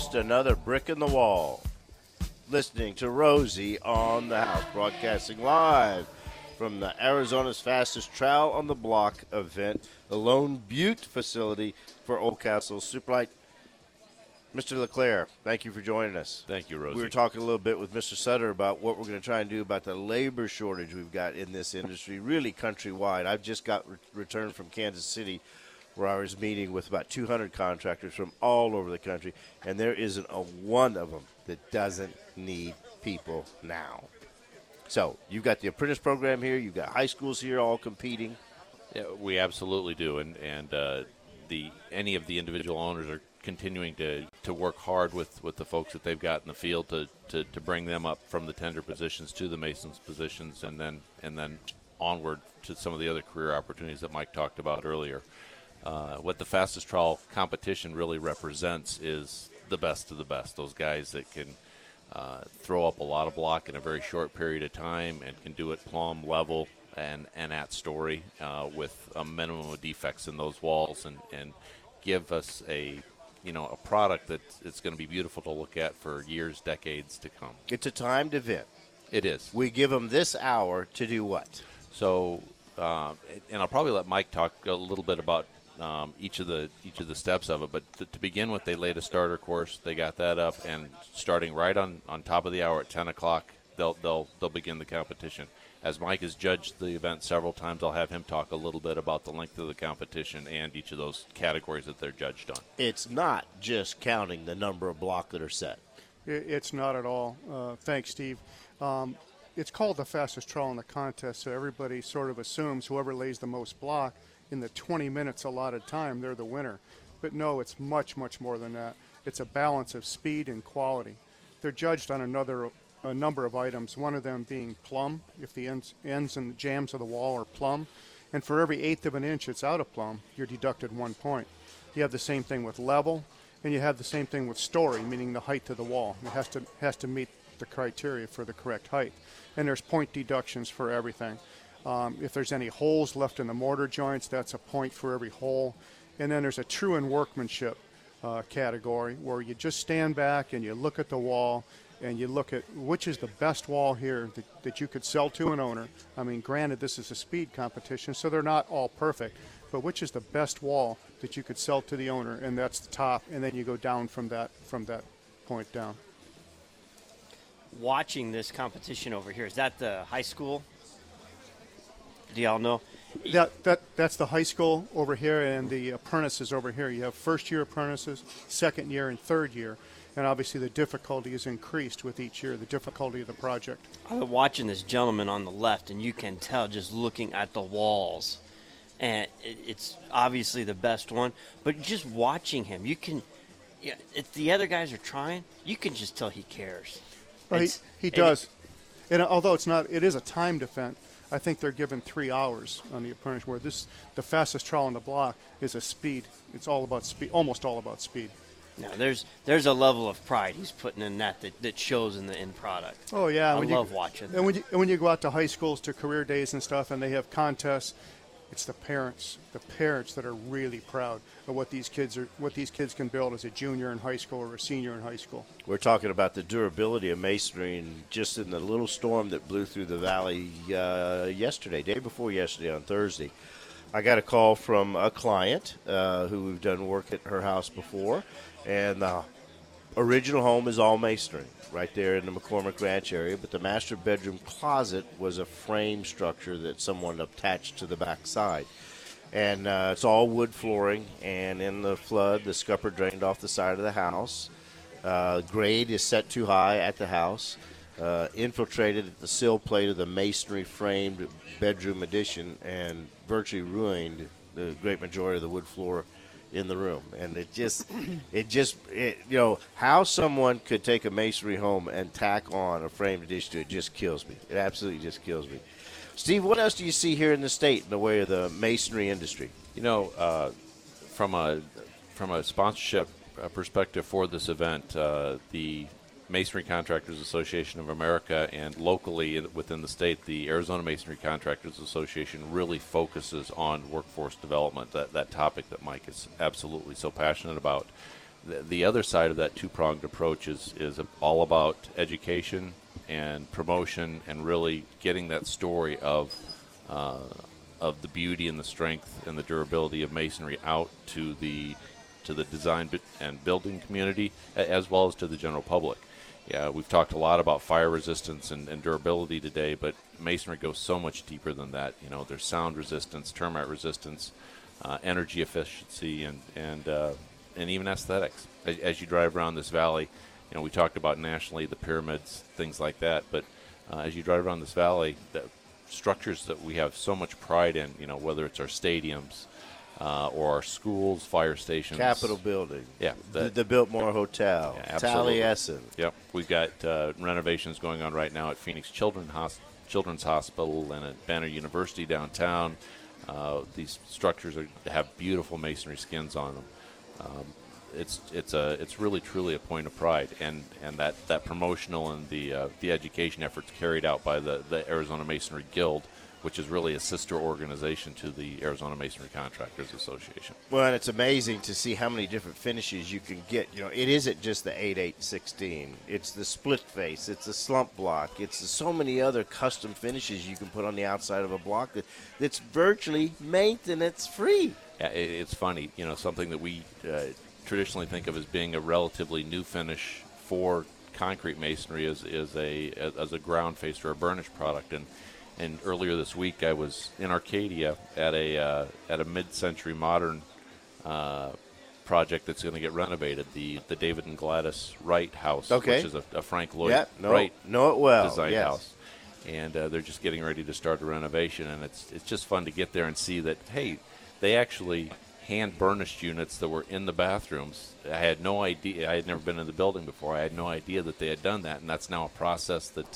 just another brick in the wall. Listening to Rosie on the House, broadcasting live from the Arizona's Fastest Trowel on the Block event, the Lone Butte facility for Oldcastle Superlight. Mr. LeClaire, thank you for joining us. Thank you, Rosie. We were talking a little bit with Mr. Sutter about what we're going to try and do about the labor shortage we've got in this industry, really countrywide. I've just got returned from Kansas City, where I was meeting with about 200 contractors from all over the country, and there isn't a one of them that doesn't need people now. So you've got the apprentice program here. You've got high schools here all competing. Yeah, we absolutely do, and any of the individual owners are continuing to work hard with the folks that they've got in the field to bring them up from the tender positions to the masons positions, and then onward to some of the other career opportunities that Mike talked about earlier. What the Fastest Trowel competition really represents is the best of the best. Those guys that can throw up a lot of block in a very short period of time and can do it plumb, level, and at story with a minimum of defects in those walls, and give us a product that's going to be beautiful to look at for years, decades to come. It's a timed event. It is. We give them this hour to do what? So, and I'll probably let Mike talk a little bit about each of the steps of it. But to begin with, they laid a starter course. They got that up, and starting right on top of the hour at 10 o'clock, they'll begin the competition. As Mike has judged the event several times, I'll have him talk a little bit about the length of the competition and each of those categories that they're judged on. It's not just counting the number of block that are set. It's not at all. Thanks, Steve. It's called the fastest trowel in the contest, so everybody sort of assumes whoever lays the most block in the 20 minutes allotted time, they're the winner. But no, it's much, much more than that. It's a balance of speed and quality. They're judged on a number of items, one of them being plumb, if the ends and the jambs of the wall are plumb. And for every eighth of an inch it's out of plumb, you're deducted 1 point. You have the same thing with level, and you have the same thing with story, meaning the height of the wall. It has to meet the criteria for the correct height. And there's point deductions for everything. If there's any holes left in the mortar joints, that's a point for every hole. And then there's a true and workmanship category where you just stand back and you look at the wall and you look at which is the best wall here that you could sell to an owner. I mean, granted, this is a speed competition, so they're not all perfect, but which is the best wall that you could sell to the owner, and that's the top, and then you go down from that point down. Watching this competition over here, is that the high school? Do y'all know? That's the high school over here, and the apprentices over here. You have first-year apprentices, second year, and third year. And obviously the difficulty is increased with each year, the difficulty of the project. I'm watching this gentleman on the left, and you can tell just looking at the walls. And it's obviously the best one. But just watching him, you can if the other guys are trying, you can just tell he cares. Well, he does. And although it is a timed event, I think they're given 3 hours on the apprentice, where the fastest trowel on the block is a speed. It's all about speed, almost all about speed. Now, there's a level of pride he's putting in that shows in the end product. Oh, yeah. I love watching. And when you go out to high schools, to career days and stuff, and they have contests, it's the parents that are really proud of what these kids can build as a junior in high school or a senior in high school. We're talking about the durability of masonry, and just in the little storm that blew through the valley day before yesterday on Thursday, I got a call from a client who we've done work at her house before. And the original home is all masonry right there in the McCormick Ranch area, but the master bedroom closet was a frame structure that someone attached to the back side. And it's all wood flooring, and in the flood, the scupper drained off the side of the house. Grade is set too high at the house. Infiltrated at the sill plate of the masonry-framed bedroom addition and virtually ruined the great majority of the wood floor in the room. And how someone could take a masonry home and tack on a framed addition to it just kills me. It absolutely just kills me. Steve, what else do you see here in the state in the way of the masonry industry? From a sponsorship perspective for this event, the Masonry Contractors Association of America, and locally within the state, the Arizona Masonry Contractors Association really focuses on workforce development, that topic that Mike is absolutely so passionate about. the other side of that two-pronged approach is all about education and promotion and really getting that story of the beauty and the strength and the durability of masonry out to the design and building community, as well as to the general public. Yeah, we've talked a lot about fire resistance and durability today, but masonry goes so much deeper than that. You know, there's sound resistance, termite resistance, energy efficiency, and even aesthetics. As you drive around this valley, you know, we talked about nationally the pyramids, things like that, but as you drive around this valley, the structures that we have so much pride in, you know, whether it's our stadiums or our schools, fire stations. Capitol Building. Yeah. The Biltmore Hotel. Yeah, absolutely. Taliesin. Yep. We've got renovations going on right now at Phoenix Children's Hospital and at Banner University downtown. These structures have beautiful masonry skins on them. It's really truly a point of pride, and that promotional and the education efforts carried out by the Arizona Masonry Guild, which is really a sister organization to the Arizona Masonry Contractors Association. Well, and it's amazing to see how many different finishes you can get. You know, it isn't just the 8-8-16. It's the split face. It's the slump block. It's so many other custom finishes you can put on the outside of a block that's virtually maintenance free. Yeah, it's funny. You know, something that we traditionally think of as being a relatively new finish for concrete masonry as a ground face or a burnished product. And earlier this week, I was in Arcadia at a mid-century modern project that's going to get renovated, the David and Gladys Wright house, Okay. which is a Frank Lloyd Wright know it well. design Yes. house. And they're just getting ready to start the renovation, and it's just fun to get there and see that, hey, they actually hand burnished units that were in the bathrooms. I had no idea. I had never been in the building before. I had no idea that they had done that, and that's now a process that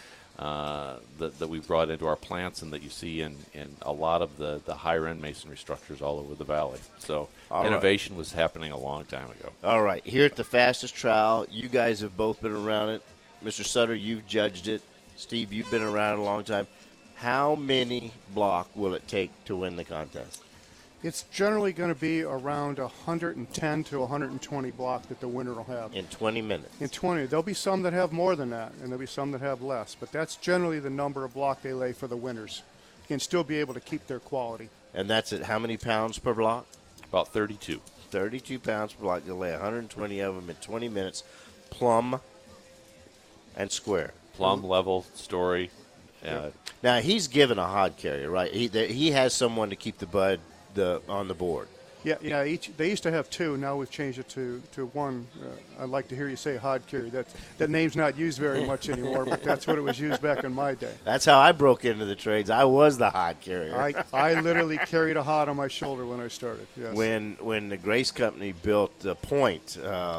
that we brought into our plants and that you see in a lot of the higher end masonry structures all over the valley. So innovation was happening a long time ago. All right, here at the Fastest Trowel, you guys have both been around it. Mr. Sutter, you've judged it. Steve, you've been around a long time. How many block will it take to win the contest? It's generally going to be around 110 to 120 block that the winner will have. In 20 minutes. In 20. There'll be some that have more than that, and there'll be some that have less. But that's generally the number of block they lay for the winners and still be able to keep their quality. And that's at how many pounds per block? About 32. 32 pounds per block. You'll lay 120 of them in 20 minutes, plumb and square. Plumb, level, story. Now, he's given a hod carrier, right? He has someone to keep the bud on the board. Yeah. They used to have two. Now we've changed it to one. I'd like to hear you say hod carry. That name's not used very much anymore, but that's what it was used back in my day. That's how I broke into the trades. I was the hod carrier. I literally carried a hod on my shoulder when I started. Yes. When the Grace Company built the Point,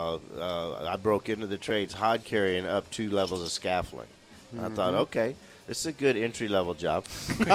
I broke into the trades hod carrying up 2 levels of scaffolding. I thought, okay, this is a good entry-level job.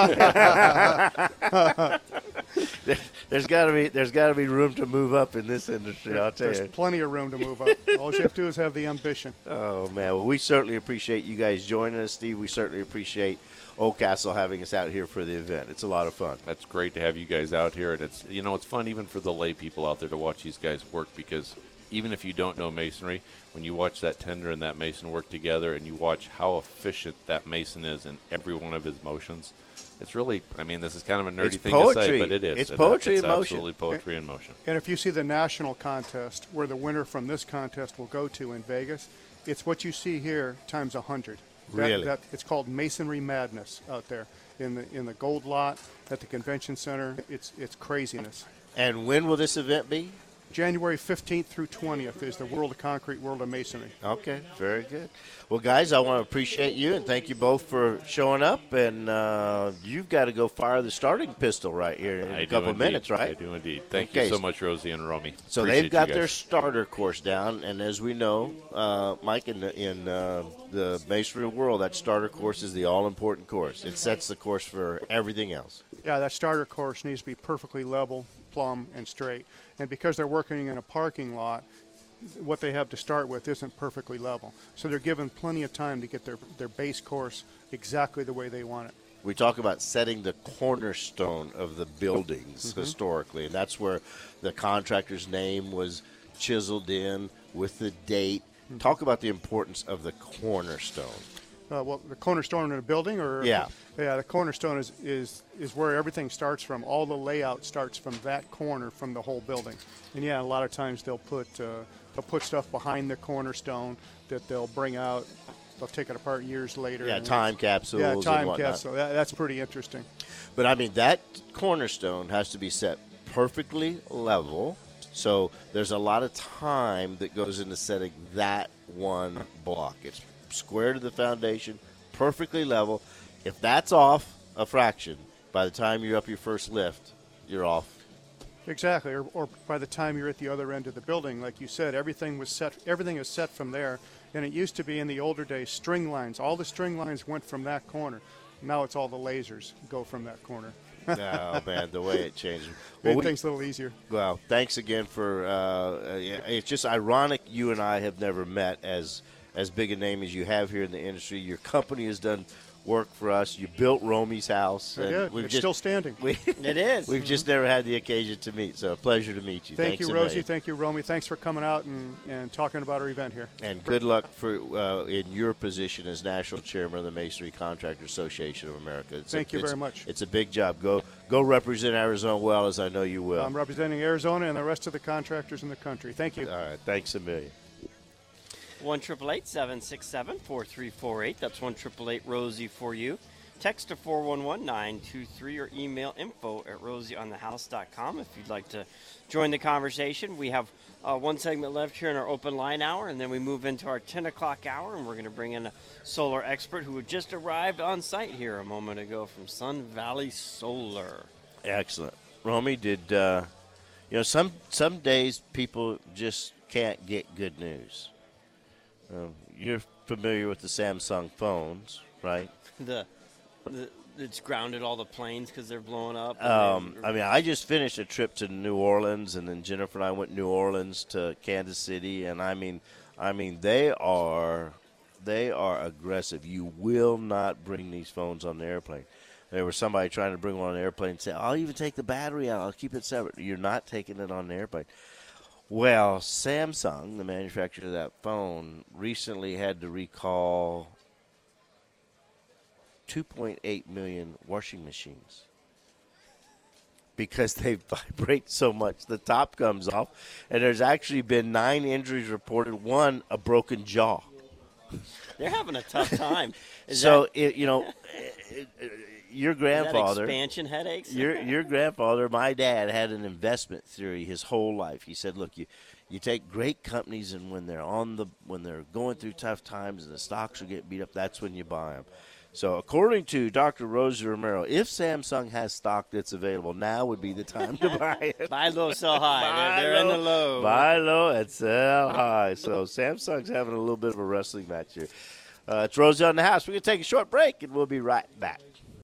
There's got to be room to move up in this industry. I'll tell There's you. plenty of room to move up. All you have to do is have the ambition. Oh man, well, we certainly appreciate you guys joining us, Steve. We certainly appreciate Oldcastle having us out here for the event. It's a lot of fun. That's great to have you guys out here, and it's fun even for the lay people out there to watch these guys work, because even if you don't know masonry, when you watch that tender and that mason work together and you watch how efficient that mason is in every one of his motions, it's really, this is kind of a nerdy thing to say, but it is. It's poetry in motion. Absolutely poetry in motion. And if you see the national contest, where the winner from this contest will go to in Vegas, it's what you see here times 100. Really? It's called Masonry Madness out there in the gold lot at the convention center. It's craziness. And when will this event be? January 15th through 20th is the World of Concrete, World of Masonry. Okay, very good. Well, guys, I want to appreciate you and thank you both for showing up. And you've got to go fire the starting pistol right here in a couple of minutes, right? I do indeed. Thank you so much, Rosie and Romy. So Appreciate they've got you their guys. starter course down, and as we know, Mike, in the masonry world, that starter course is the all-important course. It sets the course for everything else. Yeah, that starter course needs to be perfectly level, plumb, and straight. And because they're working in a parking lot, what they have to start with isn't perfectly level. So they're given plenty of time to get their base course exactly the way they want it. We talk about setting the cornerstone of the buildings historically, and that's where the contractor's name was chiseled in with the date. Talk about the importance of the cornerstone. Well, the cornerstone in a building, or Yeah. the cornerstone is where everything starts from. All the layout starts from that corner, from the whole building. And yeah, a lot of times they'll put stuff behind the cornerstone that they'll bring out. They'll take it apart years later. Yeah, and time capsules Yeah, and time whatnot. capsule. That's pretty interesting. But I mean, that cornerstone has to be set perfectly level. So there's a lot of time that goes into setting that one block. It's square to the foundation, perfectly level. If that's off a fraction, by the time you're up your first lift, you're off. Exactly, or by the time you're at the other end of the building, like you said, everything is set from there. And it used to be in the older days, string lines. All the string lines went from that corner. Now it's all the lasers go from that corner. Oh, man, the way it changed. Made things a little easier. Well, thanks again for. It's just ironic you and I have never met as big a name as you have here in the industry. Your company has done work for us. You built Romy's house. I did. It's still standing. It is. We've just never had the occasion to meet, so a pleasure to meet you. Thank Thanks you, a Rosie. million. Thank you, Romy. Thanks for coming out and talking about our event here. And good luck for in your position as National Chairman of the Masonry Contractor Association of America. Thank you very much. It's a big job. Go represent Arizona well, as I know you will. I'm representing Arizona and the rest of the contractors in the country. Thank you. All right. Thanks a million. 1-888-767-4348. That's 1-888-ROSIE for you. Text to 411-923 or email info@rosieonthehouse.com if you'd like to join the conversation. We have one segment left here in our open line hour, and then we move into our 10 o'clock hour, and we're going to bring in a solar expert who had just arrived on site here a moment ago from Sun Valley Solar. Excellent. Romy, did some days people just can't get good news. You're familiar with the Samsung phones, right? It's grounded all the planes because they're blowing up. I just finished a trip to New Orleans, and then Jennifer and I went New Orleans to Kansas City, and I mean they are aggressive. You will not bring these phones on the airplane. There was somebody trying to bring one on the airplane and say, "I'll even take the battery out. I'll keep it separate." You're not taking it on the airplane. Well, Samsung, the manufacturer of that phone, recently had to recall 2.8 million washing machines because they vibrate so much. The top comes off, and there's actually been 9 injuries reported, one a broken jaw. They're having a tough time. Your grandfather, expansion headaches. your grandfather, my dad, had an investment theory his whole life. He said, "Look, you take great companies, and when they're going through tough times and the stocks are getting beat up, that's when you buy them." So, according to Dr. Rosie Romero, if Samsung has stock that's available, now would be the time to buy it. Buy low, sell high. They're in the low. Buy low and sell high. So, Samsung's having a little bit of a wrestling match here. It's Rosie on the House. We're going to take a short break, and we'll be right back.